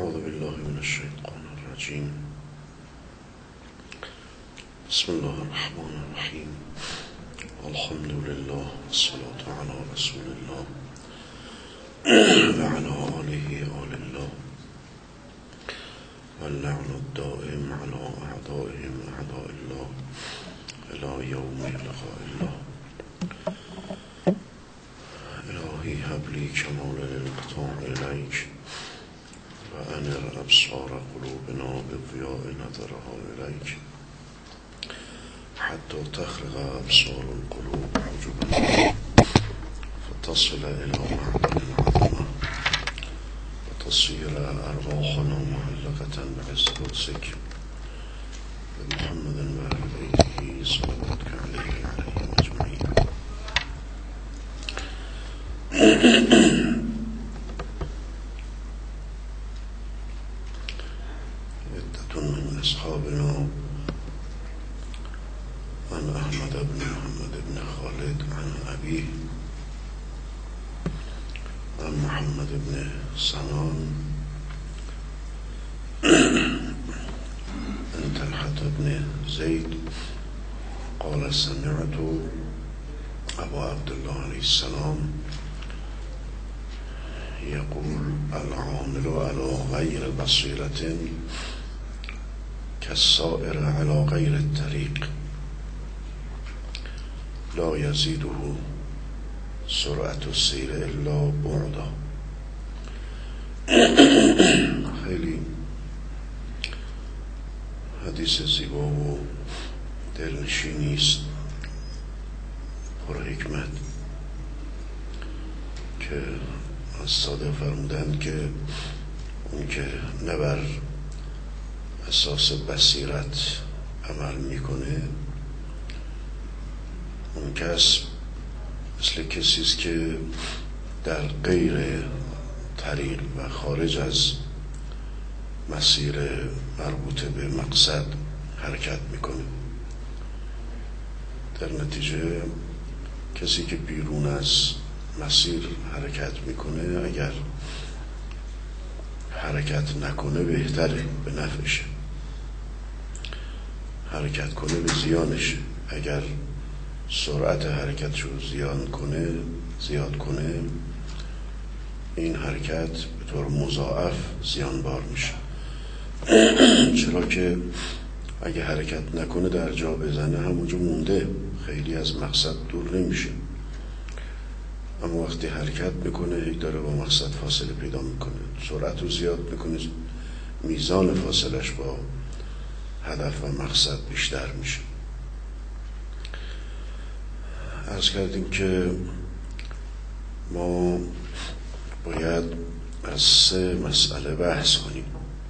اعوذ بالله من الشیطان الرجیم. بسم الله الرحمن الرحیم. الحمد لله والصلاة على رسول الله وعلى آله آل الله واللعن الدائم على أعدائهم أعداء الله إلى يوم لقاء الله. إلهي هب لي كمال الانقطاع إليك وأنر أبصار قلوبنا بضياء نظرها إليك حتى تخرق أبصار القلوب حجبا فتصل إلى معدن العظمة وتصير أرواحنا معلقة بعز قدسك بمحمد وآل بيته صلواتك عليه وعليهم أجمعين. عدة من أصحابنا عن أحمد بن محمد بن خالد عن أبيه عن محمد بن سنان عن طلحة بن زيد قال سمعت أبا عبد الله عليه السلام يقول العامل على غير بصيرة كالسائر على غير الطريق لا يزيده سرعة السير الا بعدا. خیلی حدیث زیبا و دلنشینی است، پر حکمت، که از صادق فرمودند که اون که نه بر اساس بصیرت عمل میکنه اون کس مثل کسی است که در غیر طریق و خارج از مسیر مربوط به مقصد حرکت میکنه. در نتیجه کسی که بیرون از مسیر حرکت میکنه اگر حرکت نکنه بهتره، به نفعشه. حرکت کنه به زیانشه. اگر سرعت حرکتش رو زیاد کنه این حرکت به طور مضاعف زیانبار میشه. چرا که اگه حرکت نکنه در جا بزنه همونجا مونده، خیلی از مقصد دور نمیشه. اما وقتی حرکت میکنه هی داره با مقصد فاصله پیدا میکنه، سرعت رو زیاد میکنه، میزان فاصلش با هدف و مقصد بیشتر میشه. عرض کردیم که ما باید از 3 مسئله بحث کنیم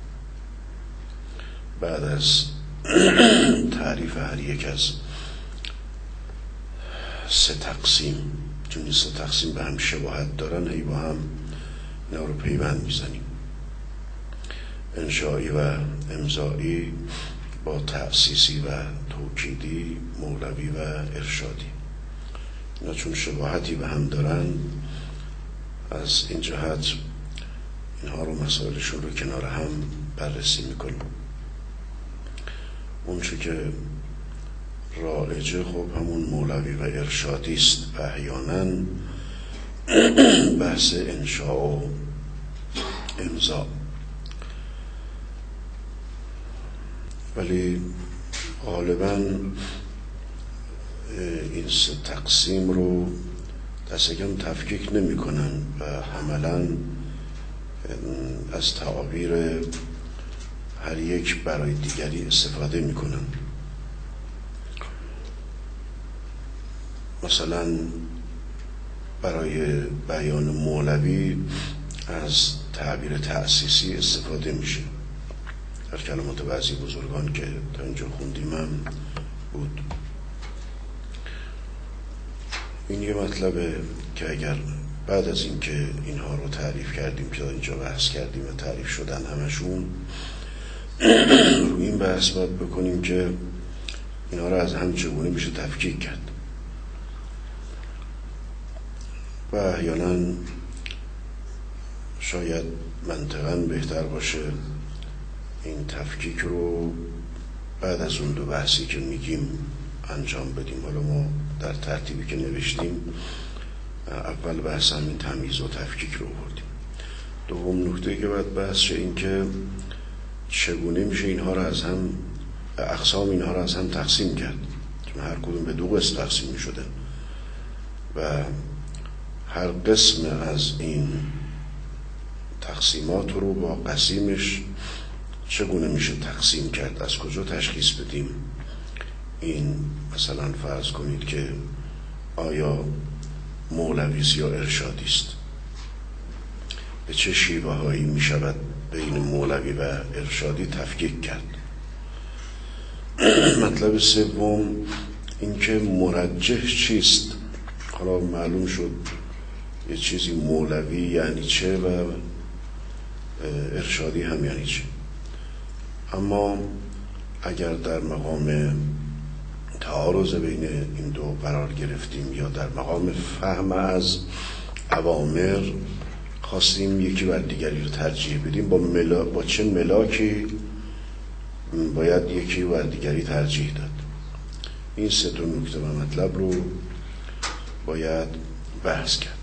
بعد از تعریف هر یک از 3 تقسیم. چون این 3 تقسیم به هم شباهت دارن هی با هم اینا رو پیوند میزنیم. انشایی و امضایی با تأسیسی و توکیدی، مولوی و ارشادی. اینا چون شباهتی به هم دارن از این جهت اینها رو مسائلشون رو کنار هم بررسی میکنیم. اون چه که رایجه خب همون مولوی و ارشادی است و احیانا بحث انشاء و امضا. ولی غالبا این 3 تقسیم رو دست کم تفکیک نمی کنن و عملا از تعابیر هر یک برای دیگری استفاده می کنن. مثلا برای بیان مولوی از تعبیر تأسیسی استفاده میشه. در کلمات بعضی بزرگان که تا اینجا خوندیم هم بود. این یه مطلبه که اگر بعد از این که اینها رو تعریف کردیم که اینجا بحث کردیم و تعریف شدن همشون، روی این بحث باید بکنیم که اینها رو از هم چگونه میشه تفکیک کرد. و احیانا شاید منطقاً بهتر باشه این تفکیک رو بعد از اون 2 بحثی که میگیم انجام بدیم. حالا ما در ترتیبی که نوشتیم اول بحث همین تمییز و تفکیک رو بردیم. دوم نکته که باید بحث شه این که چگونه میشه اینها رو از هم، اقسام اینها رو از هم تقسیم کرد، چون هر کدوم به 2 قسم تقسیم میشدن و هر قسم از این تقسیمات رو با قسیمش چگونه میشه تقسیم کرد، از کجا تشخیص بدیم این مثلا فرض کنید که آیا مولویست یا ارشادی است، به چه شیوه هایی می شود بین مولوی و ارشادی تفکیک کرد. مطلب سوم این که مرجح چیست. حالا معلوم شد یه چیزی مولوی یعنی چه و ارشادی هم یعنی چه، اما اگر در مقام تعارض بین این 2 قرار گرفتیم یا در مقام فهم از اوامر خواستیم یکی بر دیگری رو ترجیح بدیم، با چه ملاکی باید یکی بر دیگری ترجیح داد. این 3 نکته و مطلب رو باید بحث کرد.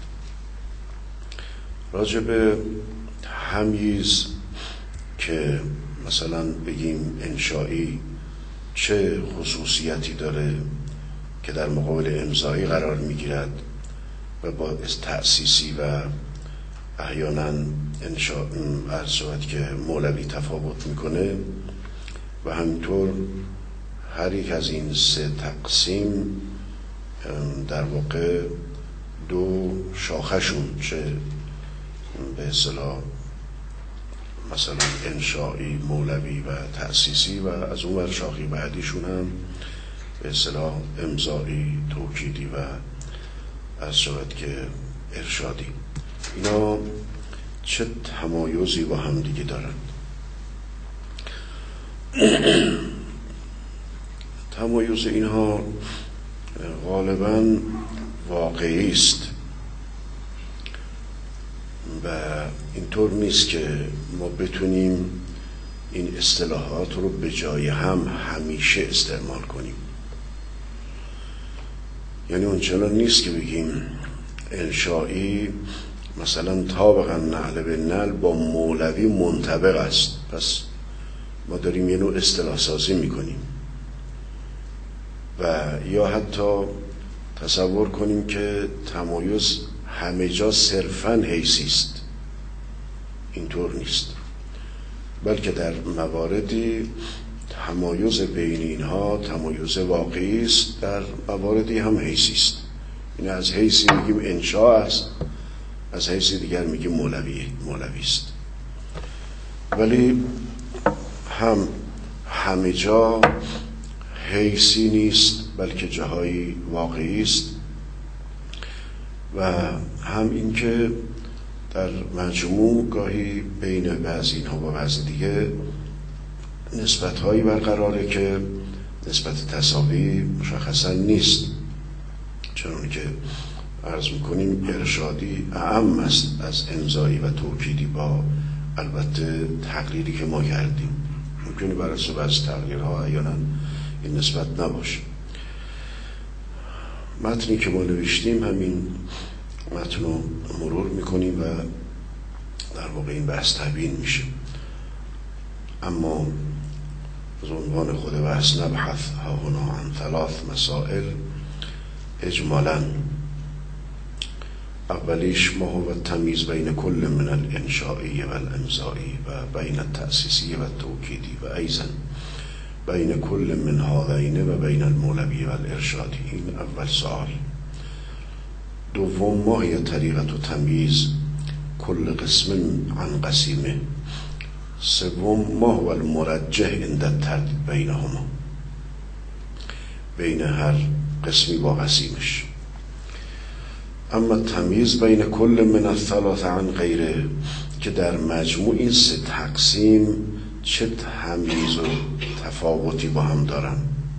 راجع به تمییز که مثلا بگیم انشایی چه خصوصیتی داره که در مقابل امضایی قرار میگیرد و با تأسیسی و احیانا عرض شود که مولوی تفاوت میکنه، و همینطور هر یک از این 3 تقسیم در واقع 2 شاخه‌شون، چه به اصطلاح مثلا انشایی مولوی و تأسیسی و از اون ور شاخه بعدیشون هم به اصطلاح امضایی توکیدی و عرض شود که ارشادی، اینا چه تمایزی با هم دیگه دارند. تمایز اینها غالباً واقعی است و اینطور نیست که ما بتونیم این اصطلاحات رو به جای هم همیشه استعمال کنیم. یعنی اونچنان نیست که بگیم انشایی مثلا طابقاً نعل به نعل با مولوی منطبق است، پس ما داریم یه نوع اصطلاح سازی میکنیم. و یا حتی تصور کنیم که تمایز همه جا صرفاً حیثی است، اینطور نیست، بلکه در مواردی تمایز بین اینها تمایز واقعی است، در مواردی هم حیثی است. این از حیثی میگیم انشاء است، از حیثی دیگر میگیم مولوی است. ولی هم همه جا حیثی نیست بلکه جاهایی واقعی است، و هم این که در مجموع گاهی بین بعضی اینها و بعضی دیگه نسبت هایی برقراره که نسبت تساوی مشخصا نیست، چون که عرض میکنیم ارشادی اعم است از امضایی و توکیدی، با البته تقریری که ما کردیم. ممکنه بر اساس بعضی تقریرها احیانا این نسبت نباشه. متنی که ما نوشتیم همین متن رو مرور میکنیم و در واقع این بحث تبیین میشه. اما از عنوان خود بحث نبحث ها هنا عن 3 مسائل اجمالا. اولیش ما هو التمییز بین کل من الانشائی و الامضایی و بین التأسیسی و التوکیدی و ایضا بین کل من هذین و بین المولوی و الارشادی. این اول سوال. دوم ما هی طریقت و تمییز کل قسم عن قسیمه. سوم ما هو المرجح عند التردید بینهما، بین هر قسمی با قسیمش. اما تمییز بین کل من 3 عن غیره، که در مجموع این 3 تقسیم چه تمییز و تفاوتی با هم دارن.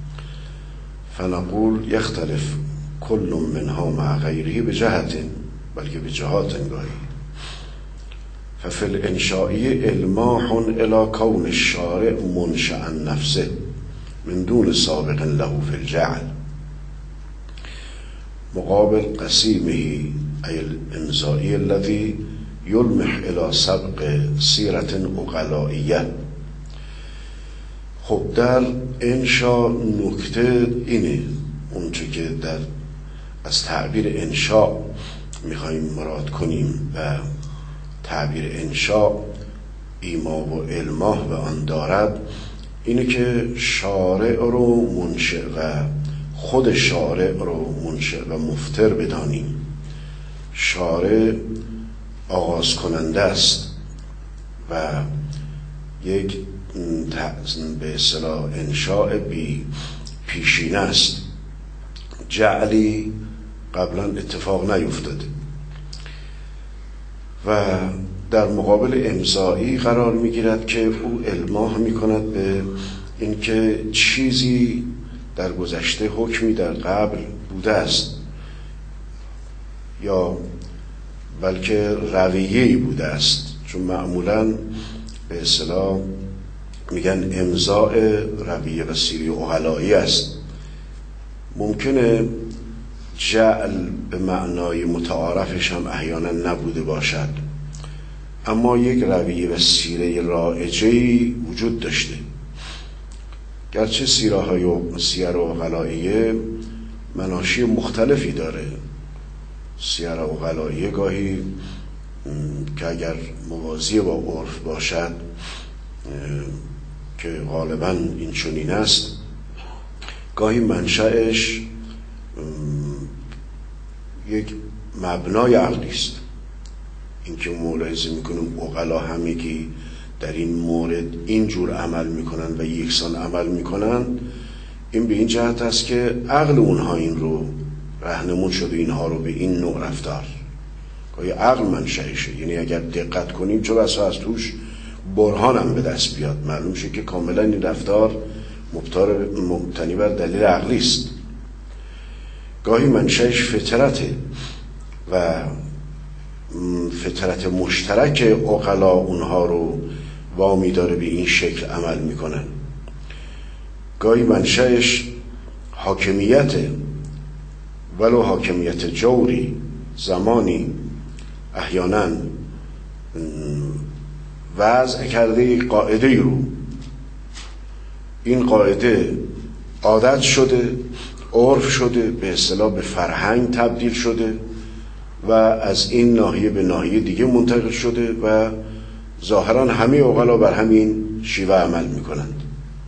فنقول یختلف کل منها مع غیره به جهت، بلکه به جهات گاهی. ففی الانشائی الماح الی کون الشارع منشأ نفسه من دون سابق له فی الجعل مقابل قسیمه ای الانزائی الذی یلمح الی سبق سیرت عقلائیه. خب در انشا نکته اینه، اونچه که از تعبیر انشا میخواییم مراد کنیم و تعبیر انشا ایما و الماح به آن دارد، اینه که شارع رو منشأ و خود شارع رو منشأ و مفتر بدانیم. شارع آغاز کننده است و یک به اصطلاح انشاء بی پیشینه است، جعلی قبلا اتفاق نیفتاده و در مقابل امضایی قرار میگیرد که او الماح میکند به اینکه چیزی در گذشته حکمی در قبل بوده است یا بلکه رویه‌ای بوده است، چون معمولاً به اصطلاح میگن امضاء رویه و سیری عقلایی است. ممکنه جعل به معنای متعارفش هم احیانا نبوده باشد، اما یک رویه و سیره رایجه‌ای وجود داشته. گرچه سیر عقلاییه مناشی مختلفی داره، سیر عقلاییه گاهی که اگر موازی با عرف باشد که غالبا این چنین است، گاهی منشأش یک مبنای عقلی است. اینکه ملاحظه میکنیم عقلا همگی در این مورد اینجور عمل میکنن و یکسان عمل میکنن، این به این جهت است که عقل اونها این رو راهنمون شده اینها رو به این نوع رفتار. گاهی عقل منشأشه، یعنی اگر دقت کنیم چون بسا از توش برهان هم به دست بیاد، معلوم شه که کاملا این رفتار مبتنی بر دلیل عقلی است. گاهی منشأش فطرته و فطرت مشترک عقلا اونها رو وامی داره به این شکل عمل میکنن. گاهی منشأش حاکمیته، ولو حاکمیت جوری، زمانی احیانا وضع کرده یک قاعده رو، این قاعده عادت شده، عرف شده، به اصطلاح به فرهنگ تبدیل شده و از این ناحیه به ناحیه دیگه منتقل شده و ظاهرا همه عقلا بر همین شیوه عمل میکنند.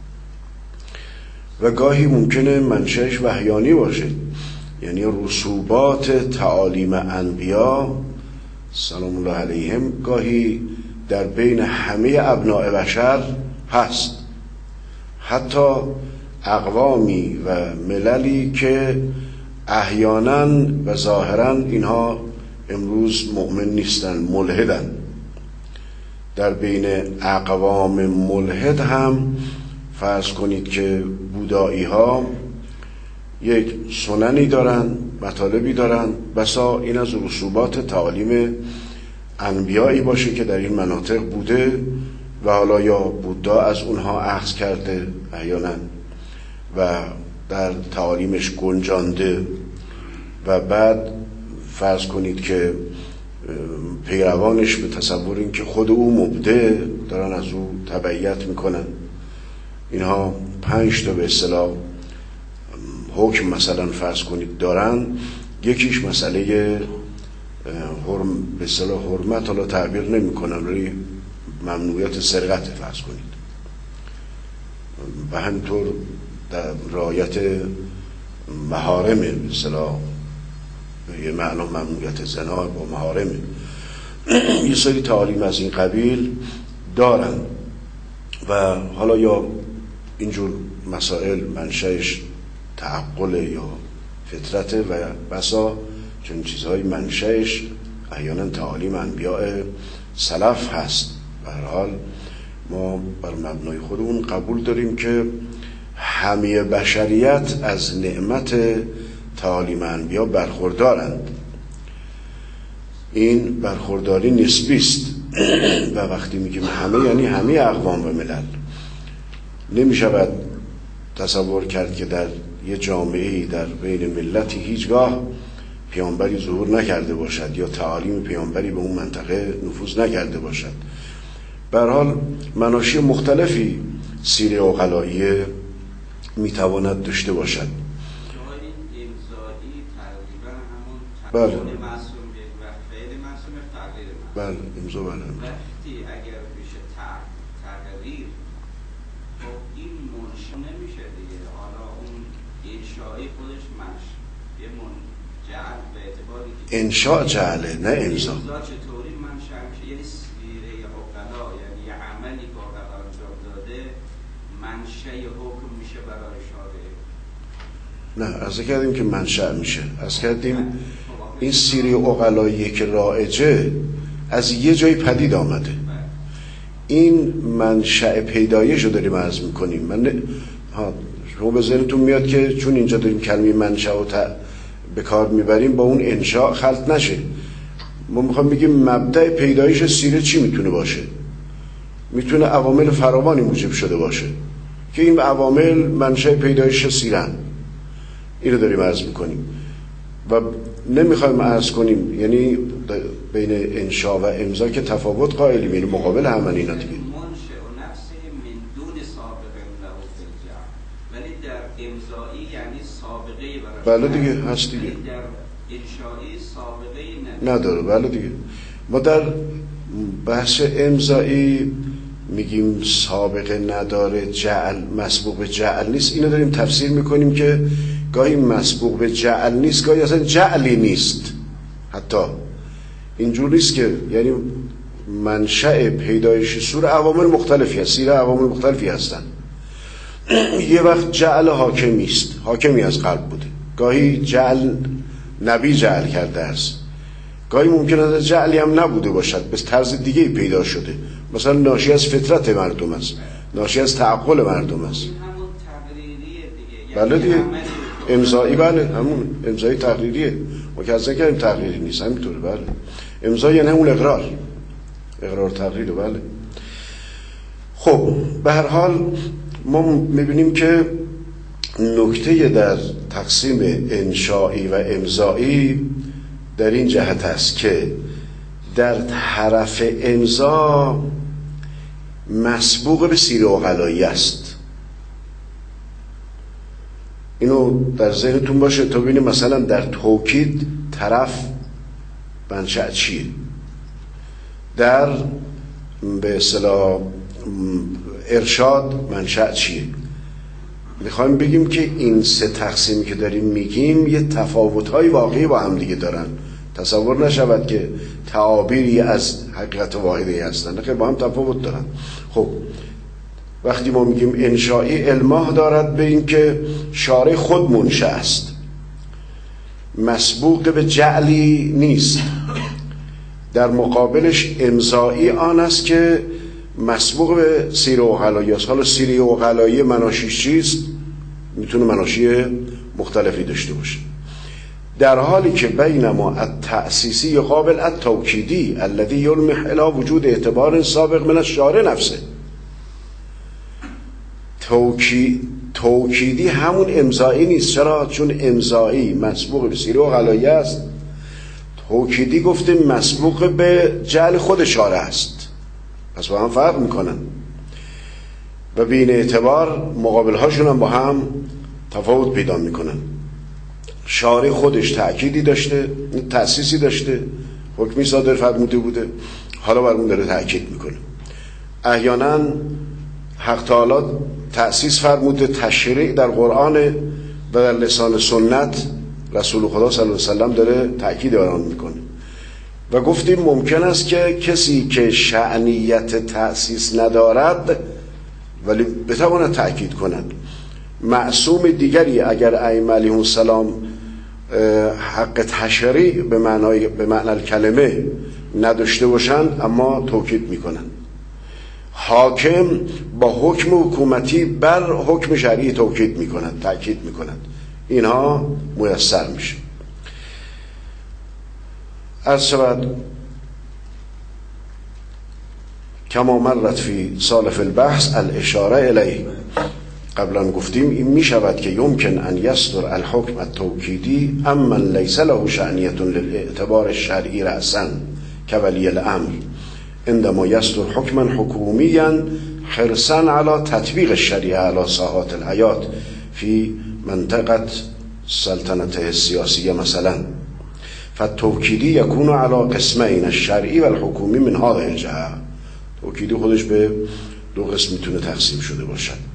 و گاهی ممکنه منشأش وحیانی باشه، یعنی رسوبات تعالیم انبیا سلام الله علیهم گاهی در بین همه ابناء بشر هست، حتی اقوامی و مللی که احیانا و ظاهرا اینها امروز مؤمن نیستن، ملحدن. در بین اقوام ملحد هم فرض کنید که بودایی ها یک سننی دارن، مطالبی دارن، بسا این از رسوبات تعالیم انبیایی باشه که در این مناطق بوده و حالا یا بودا از اونها اخذ کرده احیانا و در تعالیمش گنجانده و بعد فرض کنید که پیروانش به تصور این که خود او مبدع دارن از او تبعیت میکنن. اینها 5 تا به اصطلاح حکم مثلا فرض کنید دارن. یکیش مسئله به اصطلاح حرمت، حالا تعبیر نمی کنن ولی ممنوعیت سرقت فرض کنید، و همینطور در رعایت محارم به اصطلاح یه معنا ممنوعیت زنا با محارم، یه سری تعالیم از این قبیل دارن و حالا یا اینجور مسائل منشأش تعقل یا فطرته و بسا چون چیزهای منشأش احیانا تعالیم انبیاء سلف هست. به هر حال ما بر مبنای خودمون قبول داریم که همه بشریت از نعمت تعالیم انبیا برخوردارند. این برخورداری نسبی است، و وقتی میگیم همه یعنی همه اقوام و ملل. نمیشود تصور کرد که در یه جامعه‌ای در بین ملتی هیچگاه پیامبری ظهور نکرده باشد یا تعالیم پیامبری به اون منطقه نفوذ نکرده باشد. به هر حال مناشی مختلفی سیره عقلائیه میتواند داشته باشد. بله بله امضا بله. وقتی اگر بشه تغییر خب این منشأ نمیشه دیگه. حالا اون انشایی خودش یه جعل به اعتباری که انشاء جعله نه امضا. امضا چطوری منشأ میشه؟ یعنی سیره عقلا، یعنی یه عملی که عقلا انجام داده منشأ حکم میشه برای شارع. نه از کردیم که منشأ میشه، از کردیم این سیره عقلایی که رایجه از یه جای پدید آمده. این منشأ پیدایش رو داریم عرض میکنیم. من شما به ذهنتون میاد که چون اینجا داریم کلمه منشأ رو به کار میبریم با اون انشاء خلط نشه. ما میخوام بگیم مبدأ پیدایش سیره چی میتونه باشه؟ میتونه عوامل فراوانی موجب شده باشه که این عوامل منشأ پیدایش سیرن. اینو داریم عرض میکنیم و نمیخوایم عرض کنیم یعنی بین انشاء و امضا که تفاوت قائلیم، یعنی مقابل همن اینا دیگه. ولی در امضایی یعنی سابقه برای بله دیگه هست دیگه. در انشایی سابقه نداره. بله دیگه ما در بحث امضایی میگیم سابقه نداره، جعل مسبوق به جعل نیست. اینو داریم تفسیر میکنیم که گاهی مسبوق به جعل نیست، گاهی اصلا جعلی نیست. حتی اینجور نیست که یعنی منشأ پیدایش سوره عوامل مختلفی هست، سیره عوامل مختلفی هستن. یه وقت جعل حاکمی است، حاکمی از قلب بوده. گاهی جعل نبی جعل کرده است، گاهی ممکن است جعلی هم نبوده باشد، به طرز دیگه پیدا شده، مثلا ناشی از فطرت مردم است، ناشی از تعقل مردم است. بله دیگه امضایی، بله همون امضای تقریریه. ما که از نکردیم تقریری نیست، همینطوره. بله امضا یعنی همون اقرار تقریره. بله خب به هر حال ما میبینیم که نکته در تقسیم انشایی و امضایی در این جهت است که در طرف امضا مسبوق به سیره عقلایی است. اینو در ذهنتون باشه تا ببینیم مثلا در توکید طرف منشأ چیه، در به اصطلاح ارشاد منشأ چیه. میخوایم بگیم که این سه تقسیمی که داریم میگیم یه تفاوت‌های واقعی با هم دیگه دارن. تصور نشود که تعابیری از حقیقت واحدی هستن، خیلی با هم تفاوت دارن. خب وقتی ما میگیم انشایی، الماح دارد به این که شارع خود منشأ است، مسبوق به جعلی نیست. در مقابلش امضایی آن است که مسبوق به سیره عقلایی است. حالا سیره عقلایی مناشیش چیست؟ میتونه مناشی مختلفی داشته باشه. در حالی که بینما التأسیسی قابل التوکیدی الذی یلمح الی وجود اعتبار سابق من الشارع نفسه. توکیدی همون امضایی نیست. چرا؟ چون امضایی مسبوق به سیره عقلایی است، توکیدی گفته مسبوق به جعل خود شارع است. پس با هم فرق میکنن و بین اعتبار مقابل هاشون هم با هم تفاوت پیدا میکنن. شارع خودش تأکیدی داشته، تأسیسی داشته، حکمی صادر فرموده بوده، حالا بر اون داره تأکید میکنه. احیانا حق تعالی تأسیس فرموده، تشریع در قرآن و در لسان سنت رسول خدا صلی الله علیه وسلم داره تأکید آن میکنه. و گفتیم ممکن است که کسی که شأنیت تأسیس ندارد ولی بتواند تأکید کند. معصوم دیگری اگر ائمه علیهم السلام حق تشریع به معنی کلمه نداشته باشند اما توکید میکنن. حاکم با حکم حکومتی بر حکم شرعی توکید میکنند، تأکید میکنند. اینها میسر میشه. عرض شود کما مرت فی سالف البحث الاشاره الیه. قبلا گفتیم این می شود که یمکن ان یصدر الحکم التوکیدی اما لیس له شأنیة للاعتبار الشرعی رأسا كولی الامر عندما یصدر حکما حکومیا حرصا على تطبیق الشریعه على ساحات الحیات فی منطقه سلطنته السیاسیه مثلا، فالتوکیدی یکون على قسمین الشرعی و الحکومی من هذه الجهه. توکیدی خودش به دو قسم میتونه تقسیم شده باشد.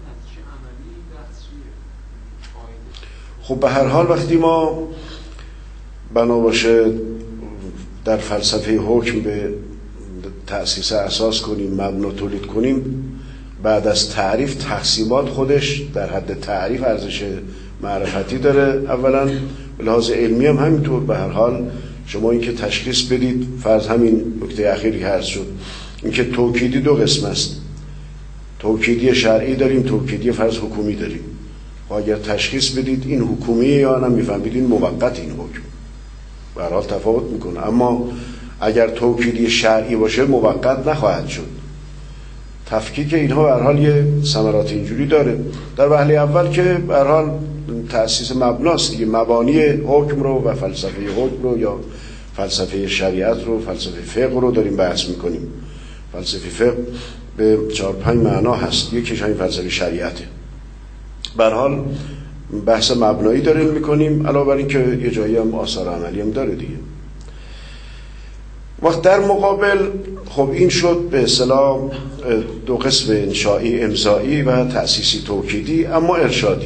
خب به هر حال وقتی ما بنا باشه در فلسفه حکم به تأسیس اساس کنیم، مبنا تولید کنیم، بعد از تعریف تقسیمات خودش در حد تعریف ارزش معرفتی داره. اولا به لحاظ علمی هم همینطور. به هر حال شما اینکه تشخیص بدید، فرض همین نکته اخیری که عرض شد، اینکه توکیدی دو قسم است، توکیدی شرعی داریم، توکیدی فرض حکومی داریم. و اگر تشخیص بدید این حکومیه یا نمیفهمید این موقت این حکم، به هر حال تفاوت میکنه. اما اگر توکیدی شرعی باشه موقت نخواهد شد. تفکیک اینها به هر حال یه ثمرات اینجوری داره. در وهله اول که به هر حال تأسیس مبناست دیگه، مبانی حکم رو و فلسفه حکم رو یا فلسفه شریعت رو، فلسفه فقه رو داریم بحث میکنیم. فلسفه فقه به 4-5 معنا هست، یکیش همین فلسفه شریعته. به هر حال بحث مبنایی داریم میکنیم، علاوه بر این که یه جایی هم آثار عملی هم داره دیگه. وقت در مقابل خب این شد به اصطلاح دو قسم انشایی، امضایی و تأسیسی توکیدی. اما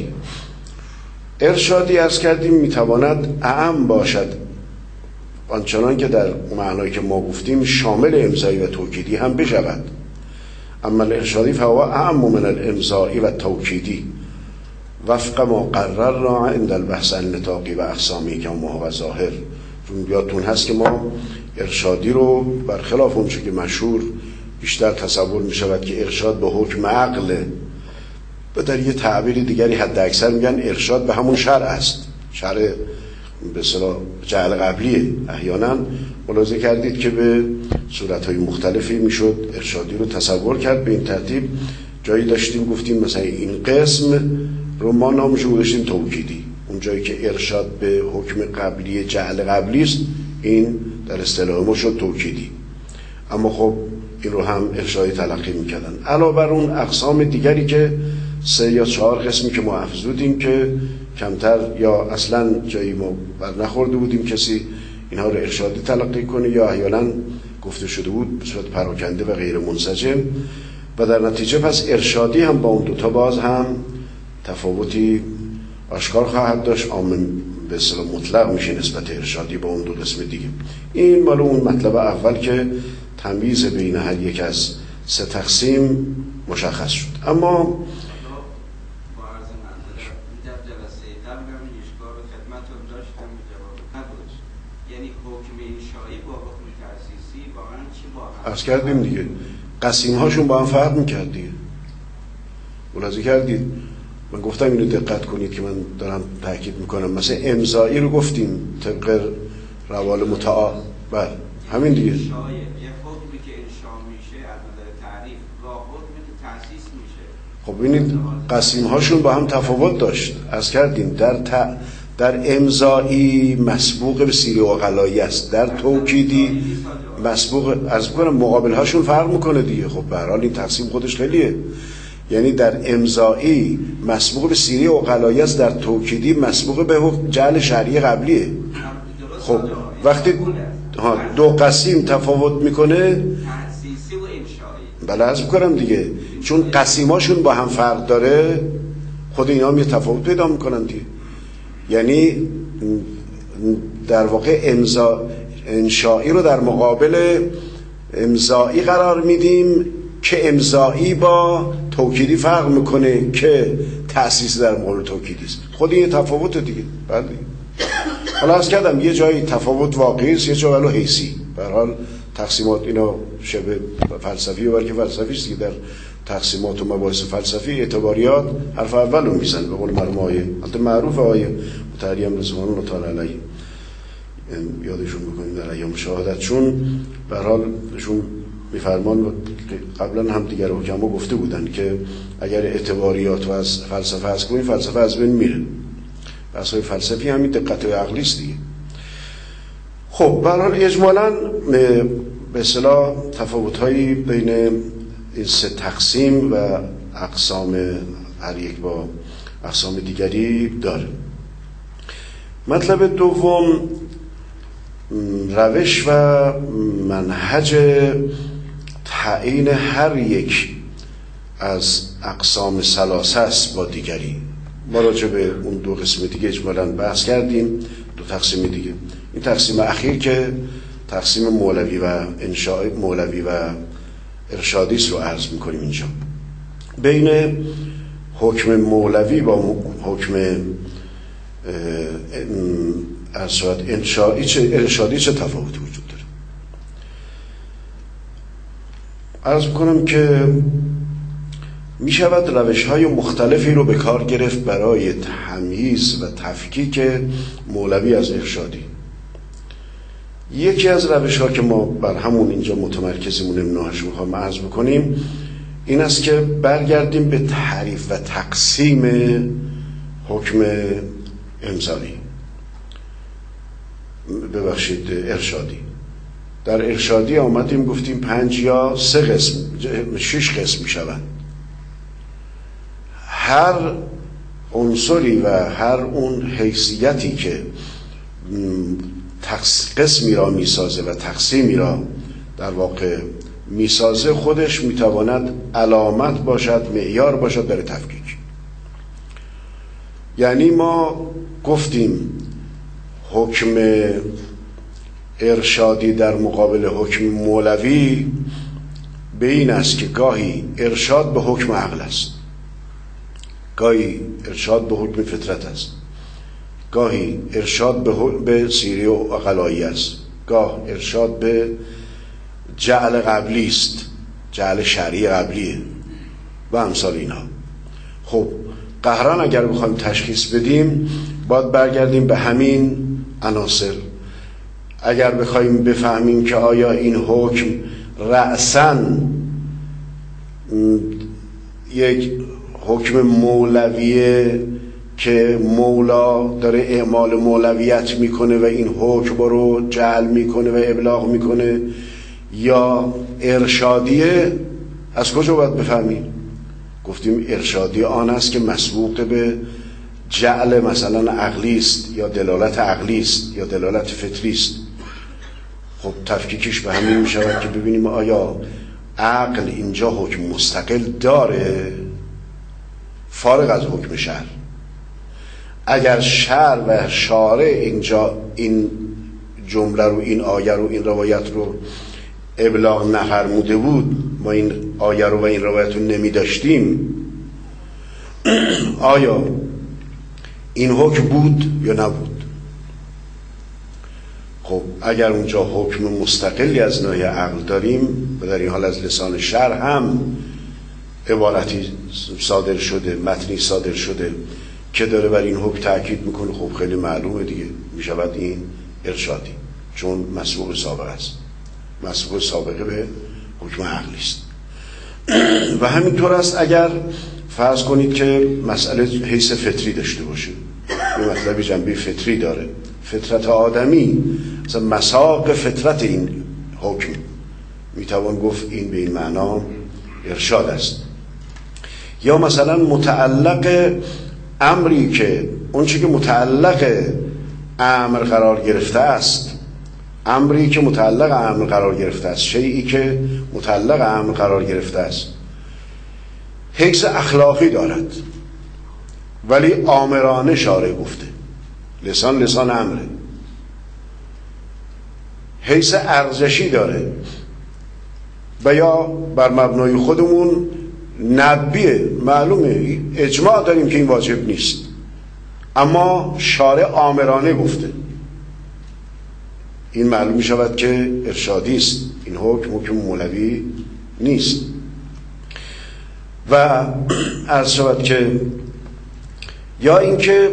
ارشادی عرض کردیم میتواند اعم باشد، آنچنان که در معنایی که ما گفتیم شامل امضایی و توکیدی هم بشود. اما الارشادی فهو اعم من الامضایی و توکیدی وفق ما قررنا عند البحث النطاقی و اقسامی که ما و ظاهر. یادتون هست که ما ارشادی رو برخلاف اون چه که مشهور بیشتر تصور می شود که ارشاد به حکم عقله، و در یه تعبیر دیگری حد اکثر میگن ارشاد به همون شرع است، شرع به اصطلاح جعل قبلیه. احیانا ملاحظه کردید که به صورتهای مختلفی میشد ارشادی رو تصور کرد. به این ترتیب جایی داشتیم گفتیم مثلا این قسم رو ما نامش رو گذاشتیم توکیدی، اون جایی که ارشاد به حکم قبلی جعل قبلی است این در اصطلاح ما شد توکیدی. اما خب این رو هم ارشادی تلقی میکردن. علاوه بر اون اقسام دیگری که 3 یا 4 قسمی که ما افزودیم که کمتر یا اصلا جایی ما بر نخورده بودیم کسی اینها رو ارشادی تلقی کنه، یا احیانا گفته شده بود به صورت پراکنده و غیر منسجم، و در نتیجه پس ارشادی هم با اون دوتا باز هم تفاوتی آشکار خواهد داشت. عام به اصطلاح مطلق میشه نسبت ارشادی با اون دو قسم دیگه. این مال اون مطلب اول که تمییز بین هر یک از 3 تقسیم مشخص شد. اما عرض کردیم دیگه قسیم هاشون با هم فرق میکرد دیگه. ملاحظه کردید من گفتم اینو دقت کنید که من دارم تاکید میکنم. مثلا امضایی رو گفتیم طبق روال متعال، بله همین دیگه. یه حکمی که انشاء میشه از نظر تعریف و حکمی که تأسیس میشه. خب ببینید قسیم هاشون با هم تفاوت داشت. عرض کردیم در امضایی مسبوق به سیری عقلایی است، در توکیدی مسبوق عرض کنم مقابل هاشون فرق میکنه دیگه. خب به هر حال این تقسیم خودش خیلیه. یعنی در امضایی مسبوق به سیری عقلایی است، در توکیدی مسبوق به جعل شرعی قبلیه. خب وقتی دو قسیم تفاوت میکنه تأسیسی و انشایی، بله عرض میکنم دیگه، چون قسیماشون با هم فرق داره خود اینا هم یه تفاوت پیدا میکنن دیگه. یعنی در واقع انشایی رو در مقابل امضایی قرار میدیم که امضایی با توکیدی فرق میکنه که تأسیس در مقابل توکیدی است. خود این تفاوت دیگه. بله حالا عرض کردم یه جایی تفاوت واقعی است، یه جایی ولو حیثی. به هر حال تقسیمات اینا شبه فلسفی و بلکه فلسفی است که در تقسیمات و مباحث فلسفی اعتباریات حرف اول رو میزنه. به قول مرحوم آیه البته معروف آیه مطهری رضوان الله تعالی علیه یادشون بکنید در ایام شهادت، چون به هر حال شون میفرمان قبلا هم دیگر حکما گفته بودن که اگر اعتباریات و از فلسفه هست کنیم، فلسفه از بین میره. بحث‌های فلسفی همین دقت و عقلی است دیگه. خب به هر حال اجمالاً به اصطلاح تفاوت‌هایی بین این سه تقسیم و اقسام هر یک با اقسام دیگری داره. مطلب دوم، روش و منهج تعیین هر یک از اقسام ثلاثه است با دیگری. ما راجع به اون دو قسم دیگه اجمالاً بحث کردیم، دو تقسیم دیگه. این تقسیم اخیر که تقسیم مولوی و انشاء مولوی و ارشادی رو عرض می‌کنیم اینجا. بین حکم مولوی با حکم ارشادی چه تفاوتی وجود داره؟ عرض می‌کنم که می‌شود روش‌های مختلفی رو به کار گرفت برای تمییز و تفکیک مولوی از ارشادی. یکی از روش‌ها که ما بر همون اینجا متمرکزیم، نمونه‌اش می‌خوام عرض بکنیم، این است که برگردیم به تعریف و تقسیم حکم امضایی، ارشادی. در ارشادی آمدیم گفتیم 5 یا 3 قسم، 6 قسم میشوند. هر عنصری و هر اون حیثیتی که قسمی را میسازه و تقسیمی را در واقع میسازه، خودش میتواند علامت باشد، معیار باشد در تفکیک. یعنی ما گفتیم حکم ارشادی در مقابل حکم مولوی به این است که گاهی ارشاد به حکم عقل است، گاهی ارشاد به حکم فطرت است، گاهی ارشاد به سیری و عقلایی است، گاه ارشاد به جعل قبلی است، جعل شرعی قبلیه و امثال اینها. خب قهران اگر بخوایم تشخیص بدیم باید برگردیم به همین عناصر. اگر بخوایم بفهمیم که آیا این حکم رأساً یک حکم مولویه که مولا داره اعمال مولویت میکنه و این حکم رو جعل میکنه و ابلاغ میکنه، یا ارشادیه، از کجا باید بفهمیم؟ گفتیم ارشادی آن است که مسبوق به جعل مثلا عقلی است یا دلالت عقلی است یا دلالت فطری است. خب تفکیکش به همین میشود که ببینیم آیا عقل اینجا حکم مستقل داره فارغ از حکم شرع. اگر شرع و شارع اینجا این جمله رو، این آیه رو، این روایت رو ابلاغ نفرموده بود، ما این آیه رو و این روایت رو نمی داشتیم، آیا این حکم بود یا نبود؟ خب اگر اونجا حکم مستقلی از ناحیه عقل داریم و در این حال از لسان شرع هم عبارتی صادر شده، متنی صادر شده که داره بر این حکم تأکید میکنه، خب خیلی معلومه دیگه، میشود این ارشادی، چون مسبوق سابقه است، مسبوق سابقه به حکم عقلی است. و همینطور است اگر فرض کنید که مسئله حیث فطری داشته باشه، این مطلبی جنبه فطری داره، فطرت آدمی، مثلا مساق فطرت این حکم، میتوان گفت این به این معنا ارشاد است. یا مثلا متعلق امری که اون چیزی که متعلق امر قرار گرفته است، امری که متعلق امر قرار گرفته است، شیئی که متعلق امر قرار گرفته است، حیث اخلاقی دارد ولی آمرانه شارع گفته، لسان امره، حیث ارزشی داره و یا بر مبنای خودمون ندبیه، معلومه اجماع داریم که این واجب نیست، اما شارع آمرانه گفته، این معلوم می شود که ارشادی است، این حکم مولوی نیست. و عرض شود که یا اینکه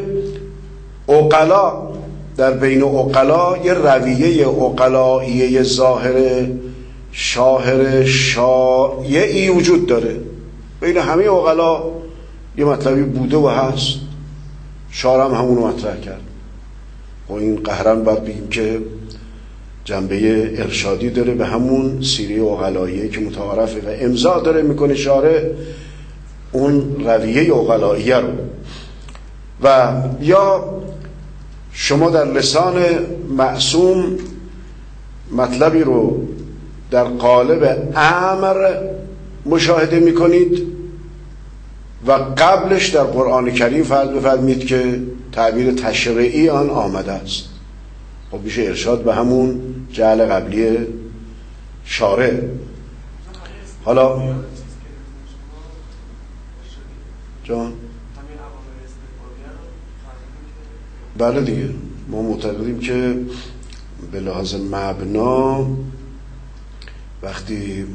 عقلا، در بین عقلا یه رویه عقلاییه ظاهر شاهر شایعی وجود داره، بین همه عقلا یه مطلبی بوده و هست، شاعر هم همونو مطرح کرد. و این قهراً باید بگیم که جنبه ارشادی داره به همون سیره عقلاییه که متعارفه و امضا داره میکنه شارع اون رویه عقلاییه رو. و یا شما در لسان معصوم مطلبی رو در قالب امر مشاهده میکنید و قبلش در قرآن کریم فرض بفرمید که تعبیر تشریعی آن آمده است، خب میشه ارشاد به همون جعل قبلی شارع. حالا جان بله دیگه، ما معتقدیم که به لحاظ مبنا وقتی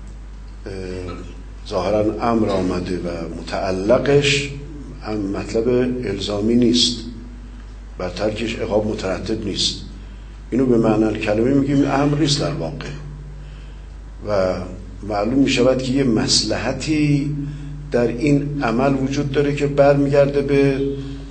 ظاهرا امر آمده و متعلقش مطلب الزامی نیست، بر ترکش عقاب مترتب نیست، اینو به معنی کلمه میگیم امر نیست در واقع. و معلوم میشود که یه مصلحتی در این عمل وجود داره که برمیگرده به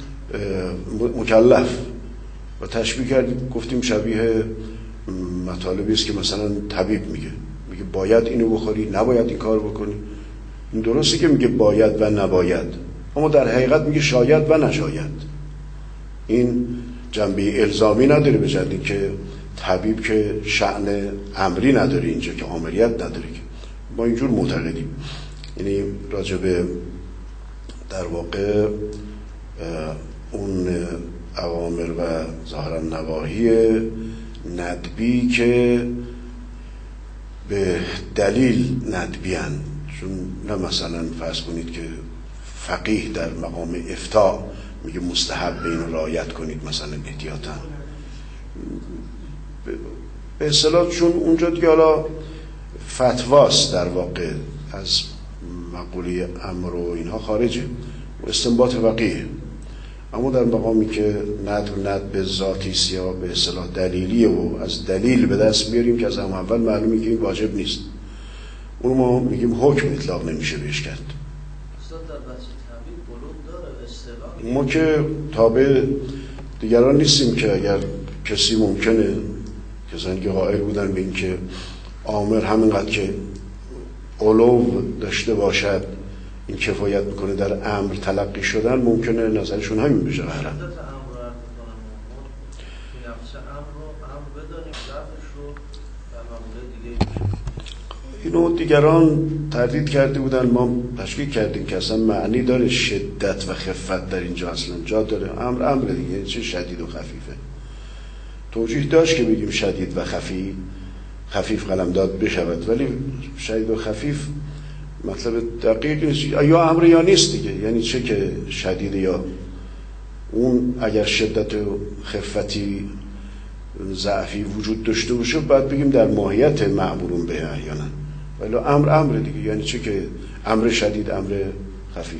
مکلف و تشبیه کردیم گفتیم شبیه مطالبی است که مثلا طبیب میگه باید اینو بخوری، نباید این کار بکنی. این درسته که میگه باید و نباید، اما در حقیقت میگه شاید و نشاید. این جنبه الزامی نداره، به جدی که طبیب که شأن امری نداره اینجا، که آمریت نداره، که ما اینجور معتقدیم. یعنی راجب در واقع اون اوامر و ظاهرا نواهی ندبی که به دلیل ندبیان، چون نه مثلا فرض کنید که فقیه در مقام افتاء میگه مستحب به اینو رعایت کنید مثلا احتیاطاً به اصطلاح، چون اونجا دیگه حالا فتواست در واقع از مقوله امر و اینها خارجه و استنباط فقیه. اما در مقامی که ند به ذاتیست یا به اصطلاح دلیلیه و از دلیل به دست میاریم که از اول معلومه که این واجب نیست، اون ما میگیم حکم اطلاق نمیشه بهش کرد. ما که تابع دیگران نیستیم که اگر کسی ممکنه کسانی که قائل بودن به این که آمر همینقدر که علو داشته باشد این کفایت میکنه در امر تلقی شدن، ممکنه نظرشون همین بشه. قهرم اینو دیگران تردید کرده بودن، ما تشکیک کردیم که اصلا معنی داره شدت و خفت در اینجا اصلا جا داره. امر دیگه چه شدید و خفیفه. توجیه داشت که بگیم شدید و خفیف قلمداد بشود، ولی شدید و خفیف مطلب دقیق نیست، یا امر یا نیست دیگه. یعنی چه که شدید یا اون اگر شدت و خفتی ضعفی وجود داشته باشه باید بگیم در ماهیت معمولون به احیانا، ولی امر دیگه. یعنی چه که امر شدید امر خفیف.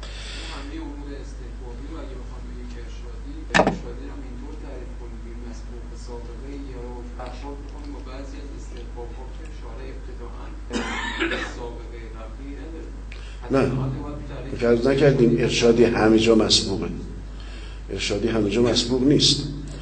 نه فرض نکردیم ارشادی همه جا مسبوقه. ارشادی همه جا مسبوق نیست.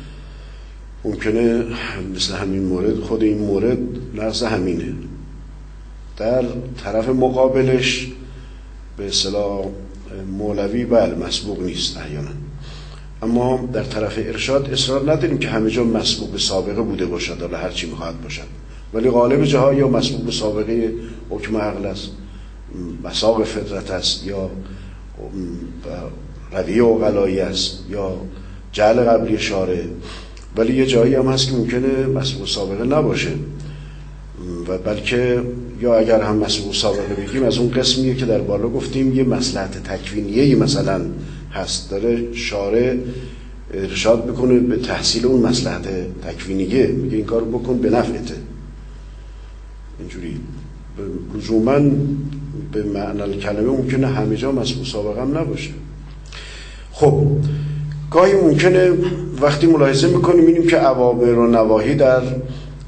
ممکنه مثل همین مورد، خود این مورد نقص همینه، در طرف مقابلش به اصطلاح مولوی بله مسبوق نیست احیانا، اما در طرف ارشاد اصرار نداریم که همه جا مسبوق به سابقه بوده باشد، حالا هر چی میخواد باشد، ولی غالب جاها یا مسبوق به سابقه حکم عقل است، مساق فطرت است، یا رویه عقلایی است، یا جعل قبلی شارع. ولی یه جایی هم هست که ممکنه مسبوق سابقه نباشه و بلکه یا اگر هم مسبوق سابقه بگیم از اون قسمیه که در بالا گفتیم یه مصلحت تکوینیه مثلا هست، داره شارع ارشاد بکنه به تحصیل اون مصلحت تکوینیه، میگه این کار بکن به نفعته. اینجوری لزوماً به معنی کلمه ممکنه همه جا مسبوق سابقه هم نباشه. خب گاهی ممکنه وقتی ملاحظه میکنیم ببینیم که اوامر و نواهی در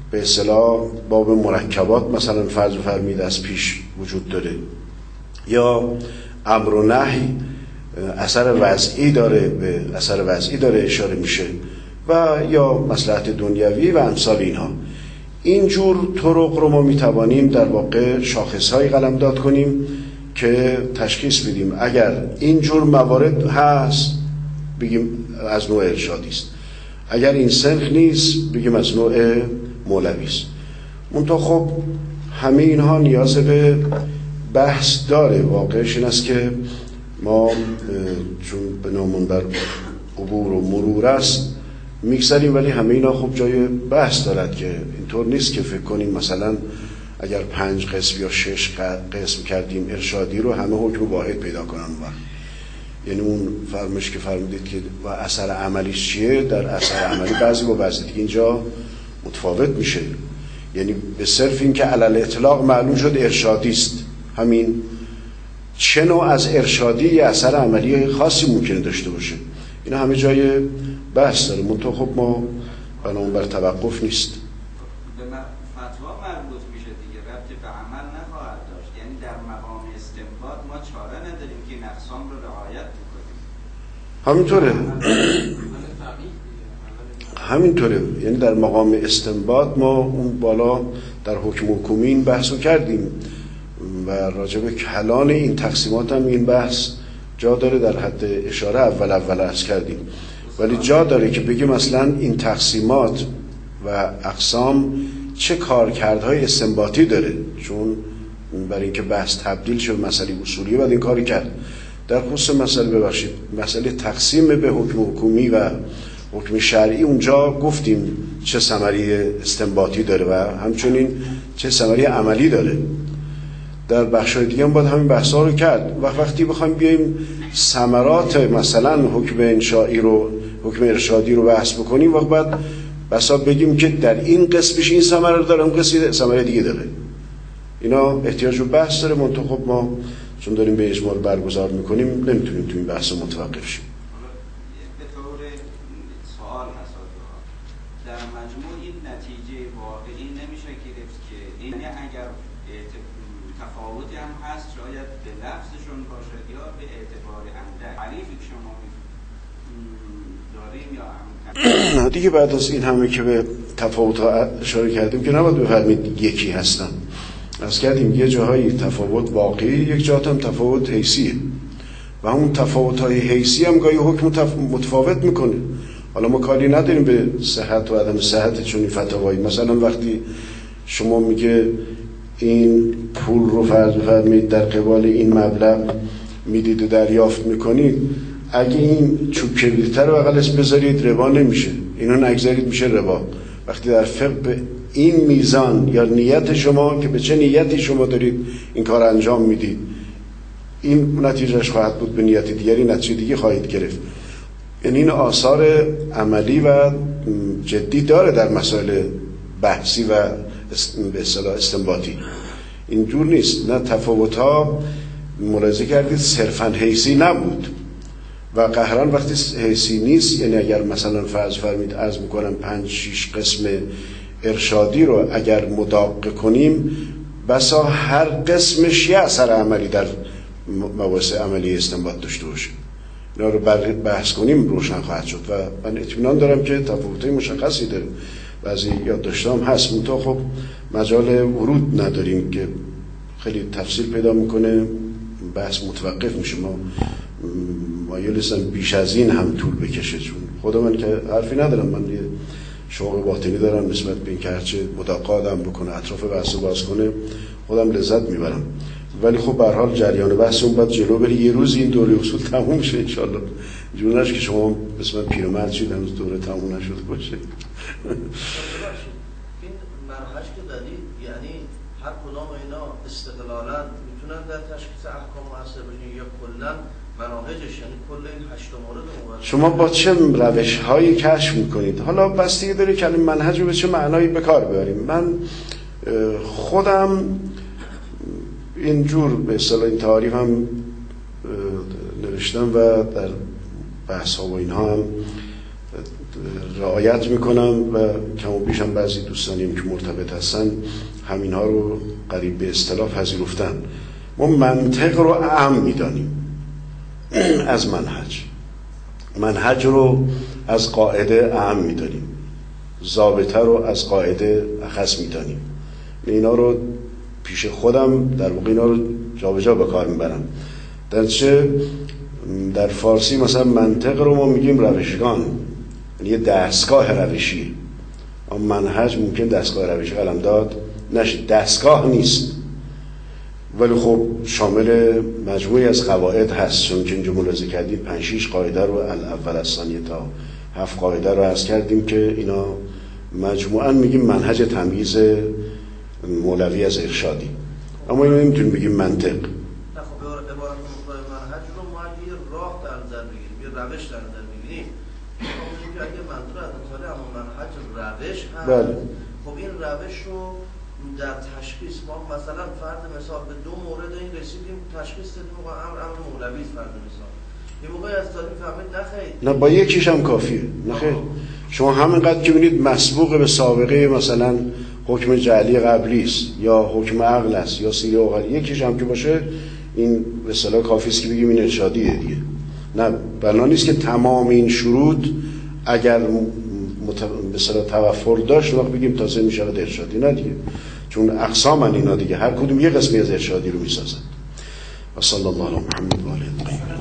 به اصطلاح باب مرکبات مثلا فرض فرمید از پیش وجود داره، یا امر و نهی اثر وضعی داره، به اثر وضعی داره اشاره میشه، و یا مصلحت دنیوی و امثال اینها. اینجور طرق رو ما میتوانیم در واقع شاخصهایی قلمداد کنیم که تشخیص بدیم اگر اینجور موارد هست بگیم از نوع ارشادی است، اگر این صنف نیست بگیم از نوع مولوی است. منتها خب همه اینها نیاز به بحث داره. واقعش این است که ما چون به نامون بر عبور و مرور است میگذاریم، ولی همه اینا خب جای بحث دارد که اینطور نیست که فکر کنیم مثلا اگر 5 قسم یا 6 قسم کردیم ارشادی رو همه حکم واحد پیدا کنن. یعنی اون فرمش که فرمودید که و اثر عملیش چیه، در اثر عملی بعضی با بعضی دیگه اینجا متفاوت میشه. یعنی به صرف این که علل اطلاق معلوم شد ارشادی است، همین چه نوع از ارشادی یه اثر عملی خاصی ممکنه داشته باشه، اینا همه جای بحث داره. منتها خب ما بنابراین بر توقف نیست. به فتوا مربوط میشه دیگه، ربطی به عمل نخواهد داشت. یعنی در مقام استنباط ما چاره نداریم که این اقسام رو رعایت بکنیم. همینطوره. یعنی در مقام استنباط ما اون بالا در حکم حکومی این بحث رو کردیم و راجع به کلان این تقسیمات هم این بحث جا داره، در حد اشاره اول عرض کردیم. ولی جا داره که بگیم مثلا این تقسیمات و اقسام چه کارکردهای استنباطی داره، چون برای اینکه بحث تبدیل شد مسئله اصولی بعد این کاری کرد. در خصوص مسئله تقسیم به حکم حکومی و حکم شرعی اونجا گفتیم چه ثمری استنباطی داره و همچنین چه ثمری عملی داره. در بخش‌های دیگه هم باید همین بحث‌ها رو کرد. وقتی بخوایم بیایم ثمرات مثلا حکم انشائی رو، حکم ارشادی رو بحث بکنیم، وقت بعد بسا بگیم که در این قسمش این ثمره داره، اون قسم ثمره دیگه داره. اینا احتیاج به بحث داره. منتها خب ما چون داریم به اجمال برگزار میکنیم نمیتونیم تو این بحث متوقف شیم. به طور سوال هست در مجموع این نتیجه واقعی نمیشه گرفت که این اگر تفاوتی هم هست شاید به لفظشون باشه یا به اعتبار اندک تعریفی که شما داریم یا هم دیگه بعد از این همه که به تفاوت ها اشاره کردیم که نباید بفرمید یکی هستن. از کردیم یه جاهایی تفاوت واقعی، یک جا هم تفاوت حیثیه و همون تفاوت های حیثی هم گاهی حکم متفاوت میکنه. حالا ما کاری نداریم به صحت و عدم صحت چون این فتاوایی. مثلا وقتی شما میگه این پول رو فرض بفرمایید در قبال این مبلغ میدید و دریافت میکنید، اگه این چوب کبریته رو بغلش بذارید ربا نمیشه، اینو نگذارید میشه ربا. وقتی در فقه به این میزان یا نیت شما که به چه نیتی شما دارید این کار انجام میدید، این نتیجهش خواهد بود، به نیت دیگری نتیجه دیگه خواهید گرفت. یعنی این آثار عملی و جدی داره در مسائل بحثی و به اصطلاح استنباطی. اینجور نیست. نه تفاوت‌ها ملاحظه کردید صرفاً حیثی نبود و قهران وقتی حیثی نیست، یعنی اگر مثلا فرض فرمید عرض میکنم 5-6 قسم ارشادی رو اگر مداق کنیم بسا هر قسمش یه اثر عملی در مباحث عملی استنباط داشته باشه. اینا رو بحث کنیم روشن خواهد شد و من اطمینان دارم که تفاوت‌های مشخصی داره. بعضی یادداشت‌هام هست منتها خب مجال ورود نداریم که خیلی تفصیل پیدا میکنه، بحث متوقف میشه. ما مایل هستم بیش از این هم طول بکشه، چون خود من که حرفی ندارم، من یه شوق باطنی دارم نسبت به این که هرچه مداقه آدم بکنه اطراف بحث رو باز کنه خودم لذت میبرم. ولی خب به هر حال جریان بحث اون باید جلو بری. یه روز این دوره اصول تموم شه ان شاءالله. جون نشه که شما بسم الله پیرمرد شید هنوز دوره تموم نشده باشه. این مرحله که دادید یعنی هر کدام اینا استقلالا میتونن در تشخیص احکام مؤثر باشن یا کلا مناهجش، یعنی کل این 8 مورد شما با چه روش‌هایی کشف میکنید؟ حالا بستگی داره که این منهج رو به چه معنایی به کار ببریم. من خودم اینجور به اصطلاح این تعریف هم نوشتم و در بحث ها و اینها هم رعایت میکنم و کم و بیش هم بعضی دوستانیم که مرتبط هستن همین ها رو قریب به اصطلاح پذیرفتن. ما منطق رو اهم میدانیم از منهج رو از قاعده اهم میدانیم، ضابطه رو از قاعده اخص میدانیم. اینا رو پیش خودم در واقع اینا رو جابجا به کار میبرم. در فارسی مثلا منطق رو ما میگیم روشگان، یعنی یه دستگاه روشی. اما منهج ممکن دستگاه روشی قلمداد نشه، دستگاه نیست، ولی خب شامل مجموعی از قواعد هست. چون که اینجا ملاحظه کردید 5-6 قاعده رو اول از ثانیه تا 7 قاعده رو عرض کردیم که اینا مجموعاً میگیم منهج تمییز مولوی از ارشادی. اما اینو نمیتونیم بگیم منطق. نه خب عبارت منهج رو ما یه راه در نظر بگیریم، یه روش در نظر بگیریم. خب که اگه منظور از مثال اما منهج روش هست، بله. خب این روش رو در تشخیص ما مثلا فرض مثال به 2 مورد این رسیدیم، تشخیص دادیم و امر مولوی فرض مثال یه موقعی از طالب فهمید نخیر، نه با یکیش هم کافیه. نخیر، شما همینقدر که ببینید مسبوق به سابقه مثلا حکم جعلی قبلی است یا حکم عقل است یا سیره عقلی، یکیش هم که باشه این به اصطلاح کافی است که بگیم این ارشادیه دیگه. نه بنا نیست که تمام این شروط اگر به اصطلاح توفر داشت وقت بگیم تازه میشه ارشادی. نه دیگه، چون اقسامن اینا دیگه، هر کدوم یه قسمی از ارشادی رو میسازن. و صلی الله علی محمد و آله.